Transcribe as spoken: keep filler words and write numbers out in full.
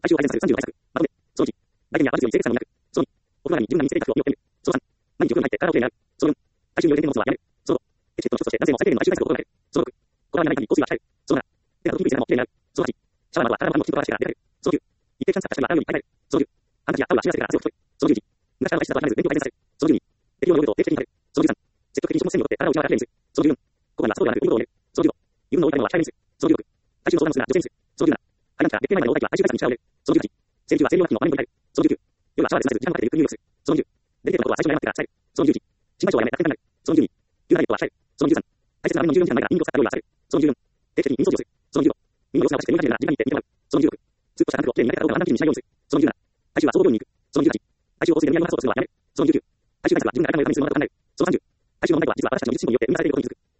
体臭を改善させるさんじゅうの対策。まとめ。そのいち、来店には満足より清潔さのみなく。そのに、お風呂に柔軟に清潔卓を利用してみる。そのさん、毎日お風呂に入って体をきれいに洗う。そのよん、体臭による電動の持つはやめる。そのご、エチケットの一つとして男性も最低限の体臭対策を心がける。そのろく、こだわりがない限り香水は控える。そのなな、手が届きにくい洗顔もきれいに洗う。そのはち、シャワーなどは体の半分をきちんと乾かしてから出かける。そのきゅう、一定期間使った下着は洗うようにいっぱい替える。そのじゅう、ハンカチやタオルは湿らせてから汗を拭く。そのじゅういち、昔からの体質などは離れず便秘を改善させる。そのじゅうに、適量のヨーグルトを定期的に食べる。そのじゅうさん、積極的に食物繊維を取って体を内側からきれいにする。そのじゅうよん、ここには砂糖ではなく油分を入れる。そのじゅうご、油分の多い食べ物は控えめにする。そのじゅうろく、体臭の相談をするなら女性にする。そのじゅうなな、排卵期から月経前までの大体は体臭対策に力を入れる。そのじゅうはち、生理中は生理用ナプキンをまめに入れる。そのじゅうきゅう、夜はシャワーで済ませず時間をかけてゆっくり入浴する。そのじゅう、デリケートなことは最初に謝ってから伝える。そのじゅういち、心配性はやめ、楽天になる。そのじゅうに、急なダイエットは控える。そのじゅうさん、大切な睡眠のじゅうよんじかんまえから耳を使った料理は避ける。そのじゅうよん、定期的に耳掃除をする。そのじゅうご、耳の様子がおかしくて耳が出るなら時間に行って見てもらう。そのじゅうろく、スーッとしたタンクをきれいに磨いた顔がランダム的にしないようにする。そのじゅうなな、体臭は総合病院に行く。そのじゅうはち、体臭を香水で無理やりの発をするのはやめる。そのじゅうきゅう、体臭対策は自分が当たり前の水を飲むことを考える。そのさんじゅう、体臭の問題は実は私たちの技術進歩によって生み出されていることに気づく。